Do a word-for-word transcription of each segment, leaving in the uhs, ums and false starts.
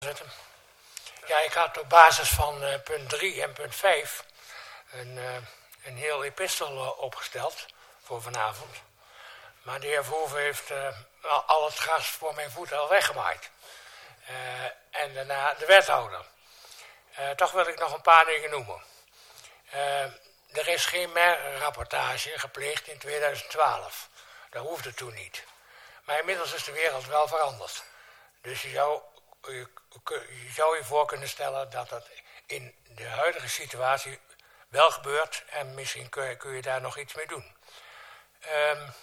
Ja, ik had op basis van uh, punt drie en punt vijf een, uh, een heel epistel uh, opgesteld voor vanavond. Maar de heer Verhoeven heeft uh, al, al het gras voor mijn voeten al weggemaaid. Uh, en daarna de wethouder. Uh, toch wil ik nog een paar dingen noemen. Uh, er is geen merkrapportage gepleegd in tweeduizend twaalf. Dat hoefde toen niet. Maar inmiddels is de wereld wel veranderd. Dus je zou je, je, zou je voor kunnen stellen dat dat in de huidige situatie wel gebeurt. En misschien kun je, kun je daar nog iets mee doen. Um,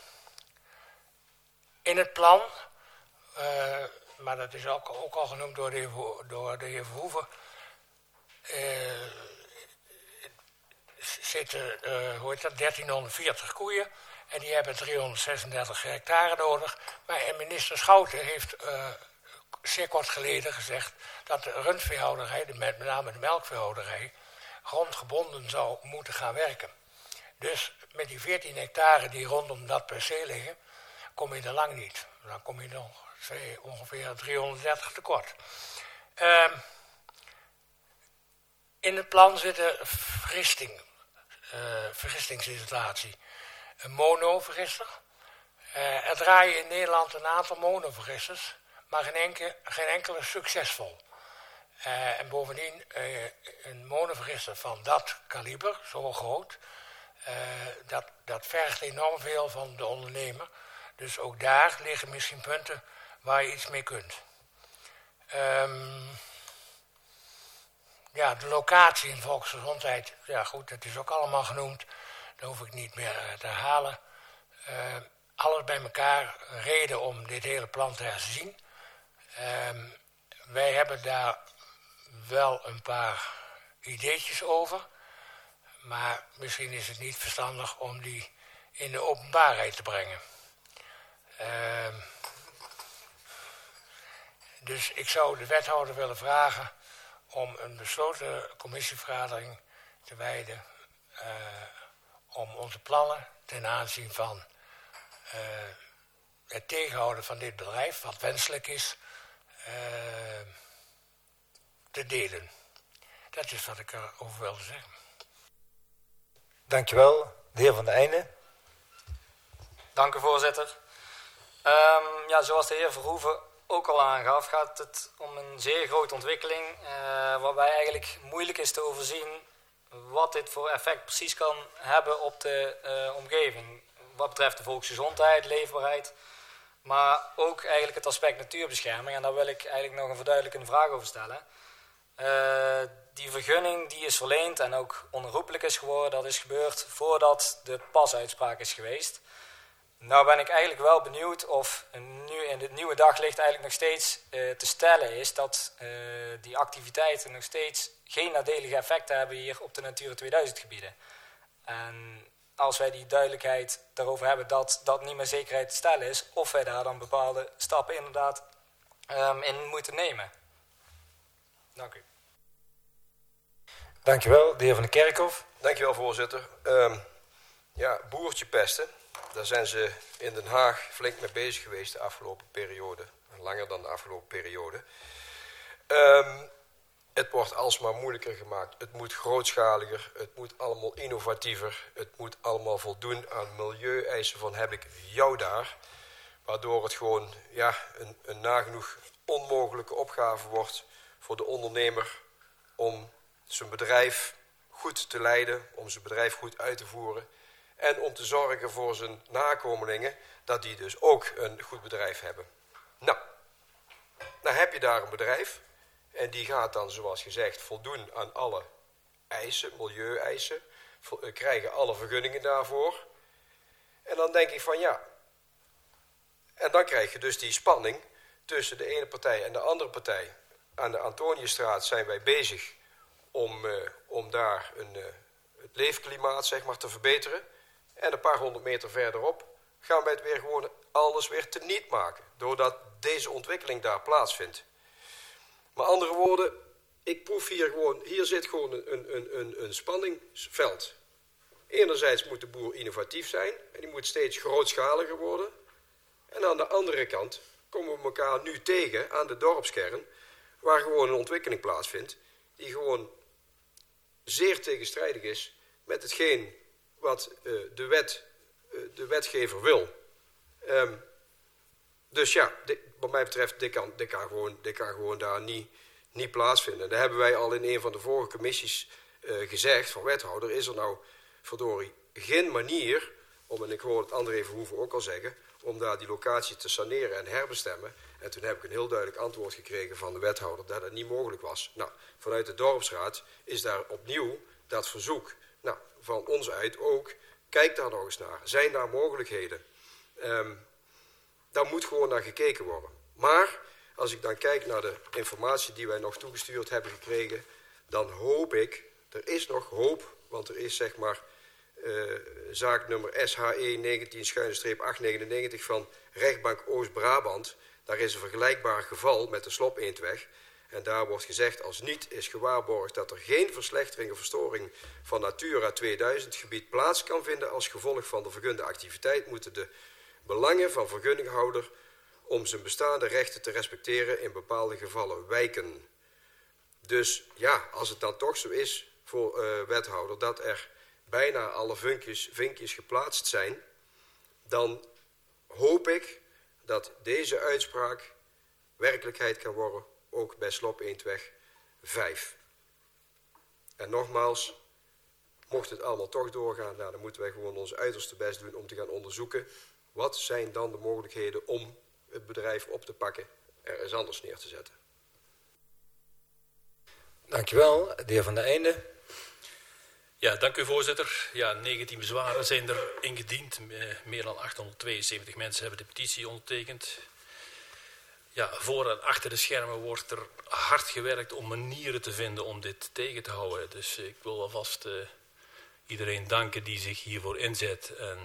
in het plan, uh, maar dat is ook, ook al genoemd door de heer, door de heer Verhoeven, uh, zitten uh, hoe heet dat, dertienhonderdveertig koeien en die hebben driehonderdzesendertig hectare nodig. Maar minister Schouten heeft uh, zeer kort geleden gezegd dat de rundveehouderij, de, met name de melkveehouderij, grondgebonden zou moeten gaan werken. Dus met die veertien hectare die rondom dat perceel liggen, kom je er lang niet. Dan kom je nog zeg, ongeveer driehonderddertig tekort. Uh, in het plan zit een vergisting, uh, vergistingsinstallatie. Een monovergister. Uh, er draaien in Nederland een aantal monovergisters, maar geen enkele, geen enkele succesvol. Uh, en bovendien uh, een monovergister van dat kaliber, zo groot, uh, dat, dat vergt enorm veel van de ondernemer. Dus ook daar liggen misschien punten waar je iets mee kunt. Um, ja, de locatie in volksgezondheid, ja goed, dat is ook allemaal genoemd. Dat hoef ik niet meer te herhalen. Uh, alles bij elkaar reden om dit hele plan te herzien. Um, wij hebben daar wel een paar ideetjes over. Maar misschien is het niet verstandig om die in de openbaarheid te brengen. Uh, dus ik zou de wethouder willen vragen om een besloten commissievergadering te wijden uh, om onze plannen ten aanzien van uh, het tegenhouden van dit bedrijf, wat wenselijk is, uh, te delen. Dat is wat ik erover wilde zeggen. Dankjewel, de heer Van der Eijden. Dank u, voorzitter. Um, ja, zoals de heer Verhoeven ook al aangaf, gaat het om een zeer grote ontwikkeling, uh, waarbij eigenlijk moeilijk is te overzien wat dit voor effect precies kan hebben op de uh, omgeving. Wat betreft de volksgezondheid, leefbaarheid, maar ook eigenlijk het aspect natuurbescherming. En daar wil ik eigenlijk nog een verduidelijkende vraag over stellen. Uh, die vergunning die is verleend en ook onherroepelijk is geworden, dat is gebeurd voordat de pasuitspraak is geweest. Nou ben ik eigenlijk wel benieuwd of nu in het nieuwe daglicht eigenlijk nog steeds uh, te stellen is dat uh, die activiteiten nog steeds geen nadelige effecten hebben hier op de Natura tweeduizend gebieden. En als wij die duidelijkheid daarover hebben dat dat niet meer zekerheid te stellen is, of wij daar dan bepaalde stappen inderdaad um, in moeten nemen. Dank u. Dankjewel, de heer Van der Kerkhof. Dankjewel, voorzitter. Um, ja, boertje pesten. Daar zijn ze in Den Haag flink mee bezig geweest de afgelopen periode. Langer dan de afgelopen periode. Um, het wordt alsmaar moeilijker gemaakt. Het moet grootschaliger. Het moet allemaal innovatiever. Het moet allemaal voldoen aan milieueisen van heb ik jou daar. Waardoor het gewoon ja, een, een nagenoeg onmogelijke opgave wordt voor de ondernemer om zijn bedrijf goed te leiden. Om zijn bedrijf goed uit te voeren. En om te zorgen voor zijn nakomelingen, dat die dus ook een goed bedrijf hebben. Nou, dan heb je daar een bedrijf. En die gaat dan, zoals gezegd, voldoen aan alle eisen, milieueisen. Krijgen alle vergunningen daarvoor. En dan denk ik van ja. En dan krijg je dus die spanning tussen de ene partij en de andere partij. Aan de Antoniusstraat zijn wij bezig om, uh, om daar een, uh, het leefklimaat zeg maar, te verbeteren. En een paar honderd meter verderop gaan wij het weer gewoon alles weer teniet maken. Doordat deze ontwikkeling daar plaatsvindt. Met andere woorden, ik proef hier gewoon, hier zit gewoon een, een, een, een spanningsveld. Enerzijds moet de boer innovatief zijn en die moet steeds grootschaliger worden. En aan de andere kant komen we elkaar nu tegen aan de dorpskern, waar gewoon een ontwikkeling plaatsvindt die gewoon zeer tegenstrijdig is met hetgeen wat uh, de, wet, uh, de wetgever wil. Um, dus ja, dit, wat mij betreft, dit kan, dit kan, gewoon, dit kan gewoon daar niet, niet plaatsvinden. Daar hebben wij al in een van de vorige commissies uh, gezegd van wethouder, is er nou verdorie geen manier om, en ik hoor het André Verhoeven ook al zeggen, om daar die locatie te saneren en herbestemmen. En toen heb ik een heel duidelijk antwoord gekregen van de wethouder dat het niet mogelijk was. Nou, vanuit de dorpsraad is daar opnieuw dat verzoek. Nou, van ons uit ook, kijk daar nog eens naar. Zijn daar mogelijkheden? Um, daar moet gewoon naar gekeken worden. Maar als ik dan kijk naar de informatie die wij nog toegestuurd hebben gekregen, dan hoop ik, er is nog hoop, want er is zeg maar uh, zaaknummer S H E negentien acht negenennegentig van rechtbank Oost-Brabant. Daar is een vergelijkbaar geval met de Slopeendweg. En daar wordt gezegd, als niet is gewaarborgd dat er geen verslechtering of verstoring van Natura tweeduizend gebied plaats kan vinden als gevolg van de vergunde activiteit, moeten de belangen van vergunninghouder om zijn bestaande rechten te respecteren in bepaalde gevallen wijken. Dus ja, als het dan toch zo is voor uh, wethouder dat er bijna alle vinkjes, vinkjes geplaatst zijn, dan hoop ik dat deze uitspraak werkelijkheid kan worden, ook bij Slopeendweg vijf. En nogmaals, mocht het allemaal toch doorgaan, nou, dan moeten wij gewoon ons uiterste best doen om te gaan onderzoeken wat zijn dan de mogelijkheden om het bedrijf op te pakken er eens anders neer te zetten. Dankjewel, de heer Van der Einde. Ja, dank u voorzitter. Ja, negentien bezwaren zijn er ingediend. Meer dan achthonderdtweeënzeventig mensen hebben de petitie ondertekend. Ja, voor en achter de schermen wordt er hard gewerkt om manieren te vinden om dit tegen te houden. Dus ik wil alvast uh, iedereen danken die zich hiervoor inzet en,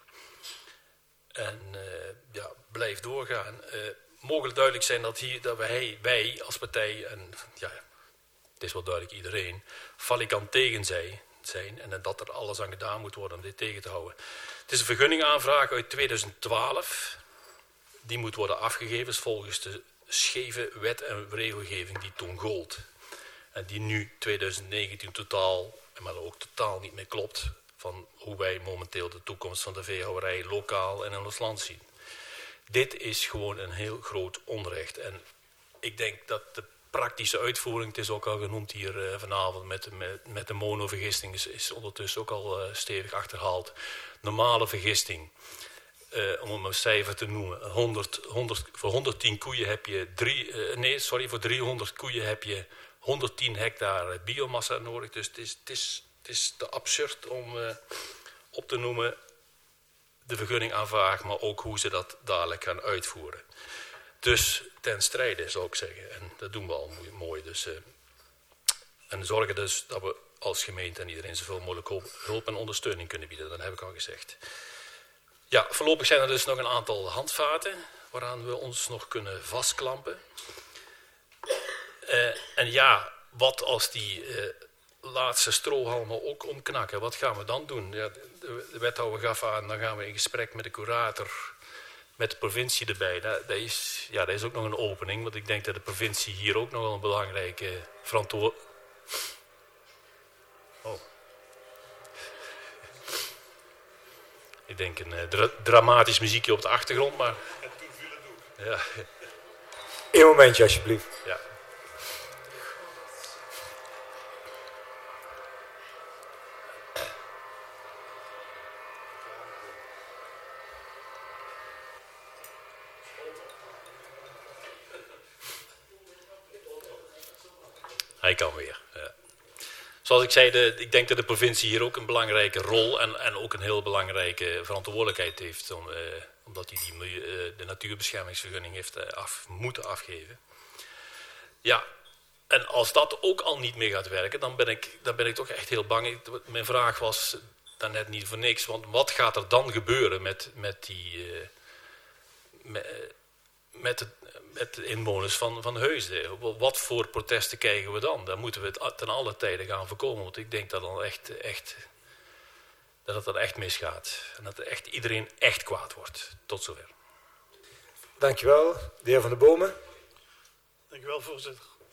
uh, en uh, ja, blijft doorgaan. Uh, mogelijk duidelijk zijn dat, hier, dat wij, wij als partij, en ja, het is wel duidelijk iedereen, valikant tegen zijn. zijn en dat er alles aan gedaan moet worden om dit tegen te houden. Het is een vergunningaanvraag uit tweeduizend twaalf. Die moet worden afgegeven volgens de scheve wet en regelgeving die toen gold. En die nu tweeduizend negentien totaal, maar ook totaal niet meer klopt van hoe wij momenteel de toekomst van de veehouderij lokaal en in ons land zien. Dit is gewoon een heel groot onrecht. En ik denk dat de praktische uitvoering, het is ook al genoemd hier uh, vanavond met, met, met de monovergisting, is, is ondertussen ook al uh, stevig achterhaald. Normale vergisting, uh, om een cijfer te noemen, honderd, honderd, voor honderdtien koeien heb je drie, uh, nee, sorry, voor driehonderd koeien heb je honderdtien hectare biomassa nodig. Dus het is, het is, het is te absurd om uh, op te noemen de vergunning aanvragen, maar ook hoe ze dat dadelijk gaan uitvoeren. Dus ten strijde, zou ik zeggen. En dat doen we al mooi. Dus, uh, en zorgen dus dat we als gemeente en iedereen zoveel mogelijk hulp, hulp en ondersteuning kunnen bieden. Dat heb ik al gezegd. Ja, voorlopig zijn er dus nog een aantal handvaten waaraan we ons nog kunnen vastklampen. Uh, en ja, wat als die uh, laatste strohalmen ook omknakken? Wat gaan we dan doen? Ja, de, de wethouder gaf aan, dan gaan we in gesprek met de curator, met de provincie erbij. Dat, dat, is, ja, dat is ook nog een opening, want ik denk dat de provincie hier ook nog wel een belangrijke verantwoordelijkheid. Oh. Ik denk een uh, dra dramatisch muziekje op de achtergrond, maar. Ja. Eén momentje, alsjeblieft. Ja. Hij kan weer. Ja. Zoals ik zei, de, ik denk dat de provincie hier ook een belangrijke rol en, en ook een heel belangrijke verantwoordelijkheid heeft. Om, eh, omdat hij die, uh, de natuurbeschermingsvergunning heeft uh, af, moeten afgeven. Ja, en als dat ook al niet meer gaat werken, dan ben ik, dan ben ik toch echt heel bang. Ik, mijn vraag was daarnet niet voor niks. Want wat gaat er dan gebeuren met, met die... Uh, met, met, het, met de inwoners van, van Heusden? Wat voor protesten krijgen we dan? Dan moeten we het ten alle tijde gaan voorkomen. Want ik denk dat, dan echt, echt, dat het dan echt misgaat. En dat er echt, iedereen echt kwaad wordt. Tot zover. Dankjewel. De heer Van der Bomen. Dankjewel, voorzitter.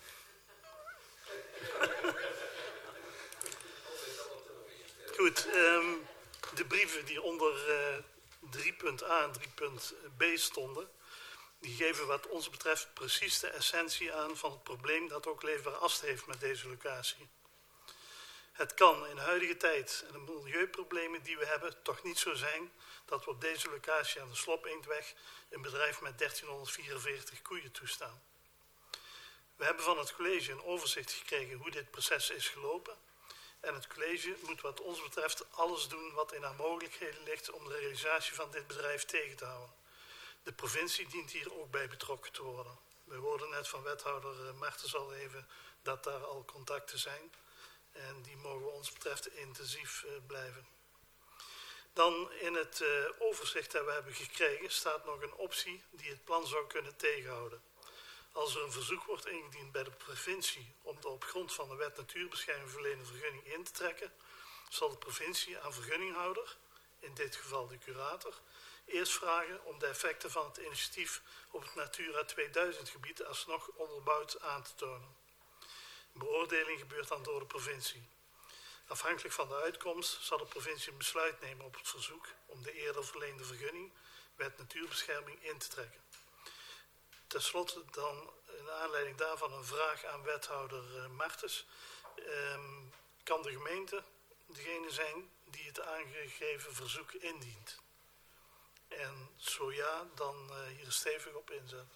Goed, um, de brieven die onder uh, drie punt A en drie punt B stonden, die geven wat ons betreft precies de essentie aan van het probleem dat ook Leefbaar Ast heeft met deze locatie. Het kan in de huidige tijd en de milieuproblemen die we hebben toch niet zo zijn dat we op deze locatie aan de Slopeendweg een bedrijf met dertienhonderdvierenveertig koeien toestaan. We hebben van het college een overzicht gekregen hoe dit proces is gelopen. En het college moet wat ons betreft alles doen wat in haar mogelijkheden ligt om de realisatie van dit bedrijf tegen te houden. De provincie dient hier ook bij betrokken te worden. We hoorden net van wethouder Martens al even dat daar al contacten zijn. En die mogen wat ons betreft intensief uh, blijven. Dan in het uh, overzicht dat we hebben gekregen staat nog een optie die het plan zou kunnen tegenhouden. Als er een verzoek wordt ingediend bij de provincie om de op grond van de wet natuurbescherming verleende vergunning in te trekken, zal de provincie aan vergunninghouder, in dit geval de curator, eerst vragen om de effecten van het initiatief op het Natura tweeduizend gebied alsnog onderbouwd aan te tonen. Een beoordeling gebeurt dan door de provincie. Afhankelijk van de uitkomst zal de provincie een besluit nemen op het verzoek om de eerder verleende vergunning wet natuurbescherming in te trekken. Ten slotte dan in aanleiding daarvan een vraag aan wethouder uh, Martens. Um, kan de gemeente degene zijn die het aangegeven verzoek indient? En zo ja, dan uh, hier stevig op inzetten.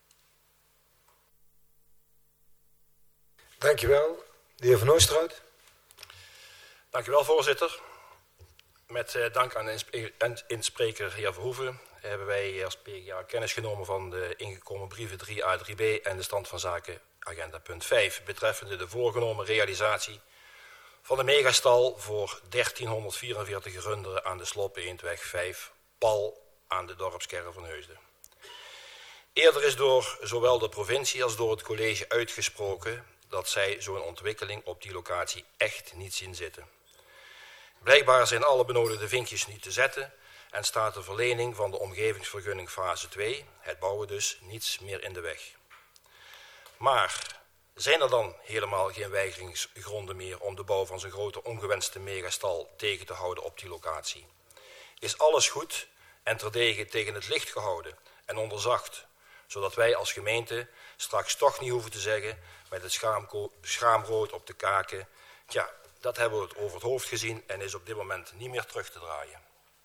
Dankjewel. De heer Van Oosterhout. Dank u wel, voorzitter. Met uh, dank aan de inspreker heer Verhoeven hebben wij als P G A kennis genomen van de ingekomen brieven drie A drie B en de stand van zaken agenda punt vijf betreffende de voorgenomen realisatie van de megastal voor dertienhonderdvierenveertig runderen aan de Slopeendweg vijf, pal aan de dorpskern van Heusden. Eerder is door zowel de provincie als door het college uitgesproken dat zij zo'n ontwikkeling op die locatie echt niet zien zitten. Blijkbaar zijn alle benodigde vinkjes niet te zetten en staat de verlening van de omgevingsvergunning fase twee, het bouwen dus, niets meer in de weg. Maar zijn er dan helemaal geen weigeringsgronden meer om de bouw van zo'n grote ongewenste megastal tegen te houden op die locatie? Is alles goed en terdege tegen het licht gehouden en onderzacht, zodat wij als gemeente straks toch niet hoeven te zeggen met het schaamrood op de kaken, tja, dat hebben we het over het hoofd gezien en is op dit moment niet meer terug te draaien.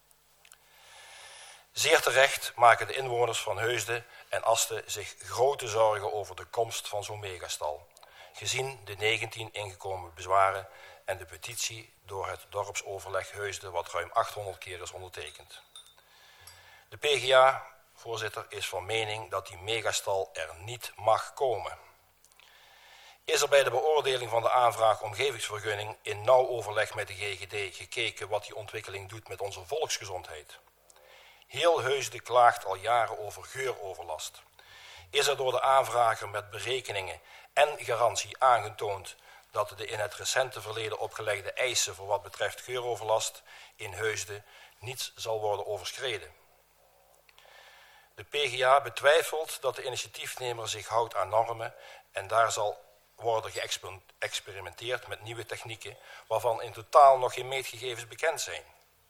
Zeer terecht maken de inwoners van Heusden en Asten zich grote zorgen over de komst van zo'n megastal, gezien de negentien ingekomen bezwaren en de petitie door het dorpsoverleg Heusden wat ruim achthonderd keer is ondertekend. De P G A, voorzitter, is van mening dat die megastal er niet mag komen. Is er bij de beoordeling van de aanvraag omgevingsvergunning in nauw overleg met de G G D gekeken wat die ontwikkeling doet met onze volksgezondheid? Heel Heusden klaagt al jaren over geuroverlast. Is er door de aanvrager met berekeningen en garantie aangetoond dat de in het recente verleden opgelegde eisen voor wat betreft geuroverlast in Heusden niet zal worden overschreden? De P G A betwijfelt dat de initiatiefnemer zich houdt aan normen en daar zal worden geëxperimenteerd met nieuwe technieken waarvan in totaal nog geen meetgegevens bekend zijn.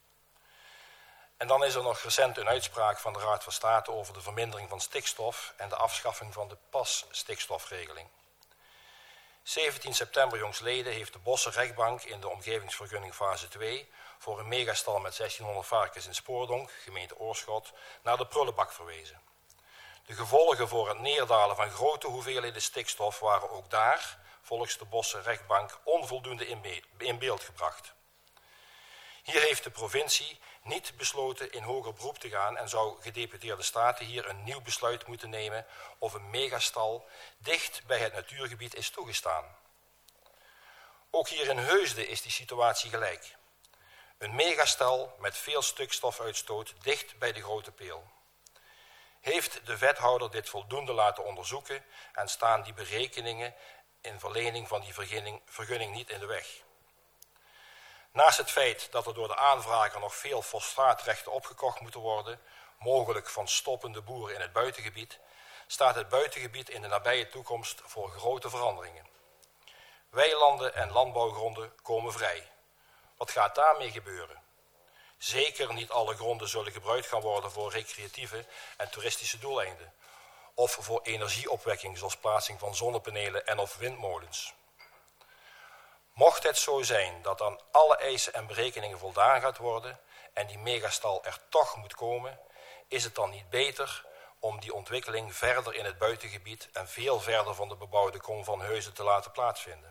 En dan is er nog recent een uitspraak van de Raad van State over de vermindering van stikstof en de afschaffing van de pas-stikstofregeling. zeventien september jongstleden heeft de Bosse rechtbank in de omgevingsvergunning fase twee voor een megastal met zestienhonderd varkens in Spoordonk, gemeente Oorschot, naar de prullenbak verwezen. De gevolgen voor het neerdalen van grote hoeveelheden stikstof waren ook daar, volgens de Bosse rechtbank, onvoldoende in beeld gebracht. Hier heeft de provincie niet besloten in hoger beroep te gaan en zou gedeputeerde staten hier een nieuw besluit moeten nemen of een megastal dicht bij het natuurgebied is toegestaan. Ook hier in Heusden is die situatie gelijk. Een megastal met veel stikstofuitstoot dicht bij de grote peel. Heeft de wethouder dit voldoende laten onderzoeken en staan die berekeningen in verlening van die vergunning, vergunning niet in de weg? Naast het feit dat er door de aanvrager nog veel fosfaatrechten opgekocht moeten worden, mogelijk van stoppende boeren in het buitengebied, staat het buitengebied in de nabije toekomst voor grote veranderingen. Weilanden en landbouwgronden komen vrij. Wat gaat daarmee gebeuren? Zeker niet alle gronden zullen gebruikt gaan worden voor recreatieve en toeristische doeleinden. Of voor energieopwekking zoals plaatsing van zonnepanelen en of windmolens. Mocht het zo zijn dat aan alle eisen en berekeningen voldaan gaat worden en die megastal er toch moet komen, is het dan niet beter om die ontwikkeling verder in het buitengebied en veel verder van de bebouwde kom van Heusden te laten plaatsvinden.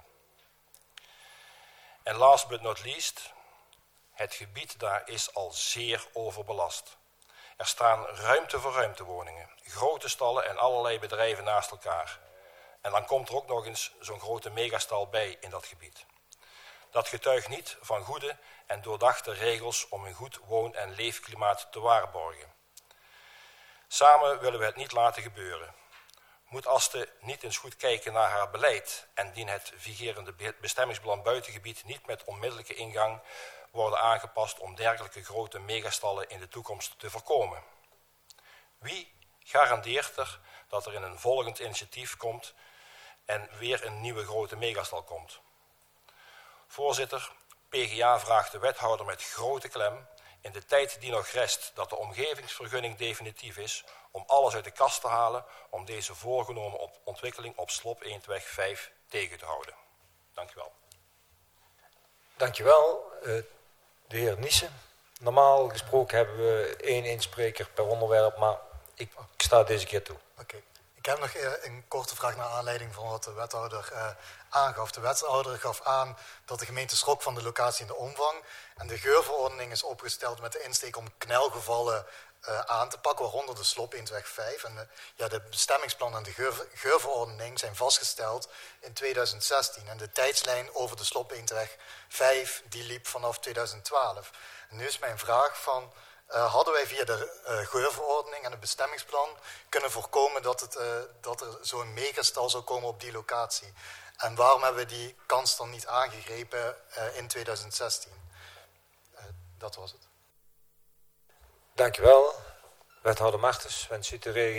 En last but not least, het gebied daar is al zeer overbelast. Er staan ruimte voor ruimtewoningen, grote stallen en allerlei bedrijven naast elkaar. En dan komt er ook nog eens zo'n grote megastal bij in dat gebied. Dat getuigt niet van goede en doordachte regels om een goed woon- en leefklimaat te waarborgen. Samen willen we het niet laten gebeuren. Moet Aste niet eens goed kijken naar haar beleid en dien het vigerende bestemmingsplan buitengebied niet met onmiddellijke ingang worden aangepast om dergelijke grote megastallen in de toekomst te voorkomen? Wie garandeert er dat er in een volgend initiatief komt en weer een nieuwe grote megastal komt? Voorzitter, P G A vraagt de wethouder met grote klem in de tijd die nog rest dat de omgevingsvergunning definitief is om alles uit de kast te halen om deze voorgenomen ontwikkeling op Slop Eendweg vijf tegen te houden. Dank u wel. Dank je wel, uh, de heer Niesen. Normaal gesproken hebben we één inspreker per onderwerp, maar ik sta deze keer toe. Oké. Okay. Ik heb nog een korte vraag naar aanleiding van wat de wethouder uh, aangaf. De wethouder gaf aan dat de gemeente schrok van de locatie en de omvang. En de geurverordening is opgesteld met de insteek om knelgevallen uh, aan te pakken, waaronder de Slop Eendweg vijf. En de, ja, de bestemmingsplan en de geur, geurverordening zijn vastgesteld in tweeduizend zestien. En de tijdslijn over de Slop Eendweg vijf die liep vanaf tweeduizend twaalf. En nu is mijn vraag van... Uh, hadden wij via de uh, geurverordening en het bestemmingsplan kunnen voorkomen dat, het, uh, dat er zo'n megastal zou komen op die locatie? En waarom hebben we die kans dan niet aangegrepen uh, in tweeduizend zestien? Uh, dat was het. Dank je wel. Wethouder Martens, wens u te reageren?